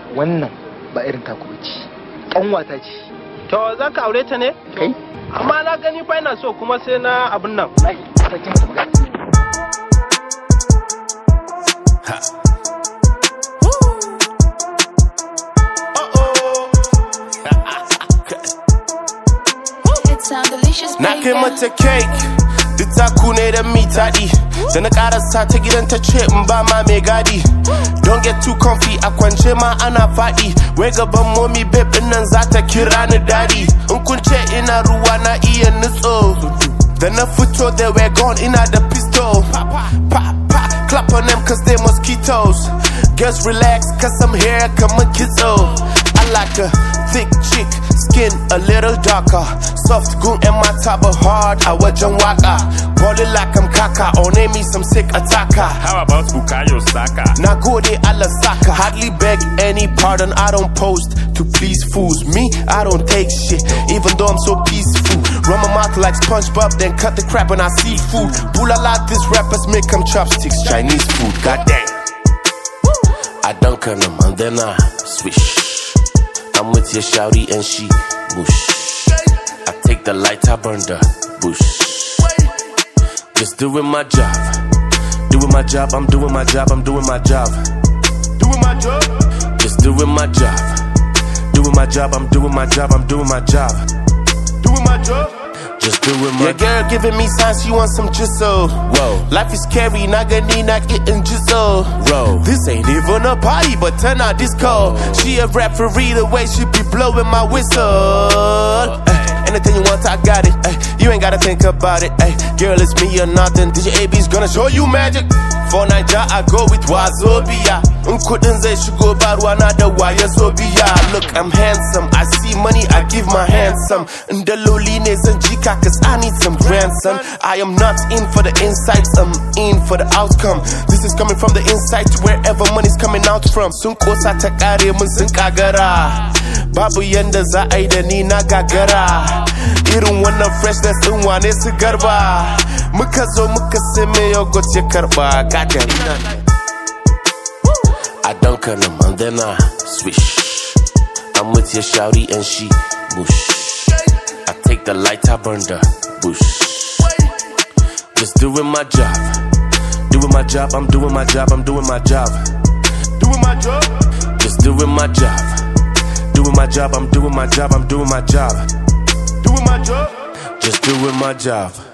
wannan ba irin taku bace. Kanwata ce. To za ka aure ta ne? Kai? Amma na gani fa ina so kuma sai na abin nan. Ai, sake mata magana. Na kai mata cake, duk taku ne da mitaɗi. Da na ƙarasa ta gidan ta ce in ba ma mai gadi. Don't get too comfy, a kwance ma ana faɗi. Wai gaban momi babe ɗin nan za ta kira ni daddy. In kun ce ina ruwa na iya nutso. Da na fito they were gone, ina da pistol. Clap on them cause they mosquitoes. Girls relax cause I'm here, come and kitso. I like a thick chick, skin a little darker. Soft goon and my top of hard, I wajan waka. Ballin' like I'm Kaka, or name me some sick attacker. How about Bukayo Saka? Na gode ala Saka. Hardly beg any pardon, I don't post to please fools. Me, I don't take shit, even though I'm so peaceful. Run my mouth like SpongeBob, then cut the crap when I see food. Bulala, these rappers make them chopsticks, Chinese food, goddamn. I dunk on them and then I swish. I'm with your shawty and she bush. I take the light, I burn the bush. Just doing my job. Doing my job, I'm doing my job, I'm doing my job. Doing my job. Just doing my job. Doing my job, I'm doing my job, I'm doing my job. Doing my job. Just doing my job. Your girl giving me signs she wants some jizzle. Whoa. Life is scary, Nagani not getting jizzle. Bro, this ain't even a party, but turn out disco. She a referee, the way she be blowing my whistle. Anything you want, I got it. Ay, you ain't gotta think about it. Ay, girl, it's me or nothing. DJ AB's gonna show you magic. For Naija, I go with Wazobia. Couldn't say she go bad one other Wazobia. Look, I'm handsome. I see money, I give my handsome. And the loneliness and Jika, cause I need some grandson. I am not in for the insights, I'm in for the outcome. This is coming from the inside to wherever money's coming out from. Sun kosa ta kare mun sun kagara. Babu yanda za a yi da ni na gagara. Irin wannan freshness din wane su garba. Muka zo muka sai me yogurt ya karba. Goddamn. I dunk on them and then I swish. I'm with your shawty and she bush. I take the light, I burn the bush. Just doing my job. Doing my job, I'm doing my job, I'm doing my job. Doing my job. Just doing my job. Doing my job, I'm doing my job, I'm doing my job. Doing my job. Just doing my job.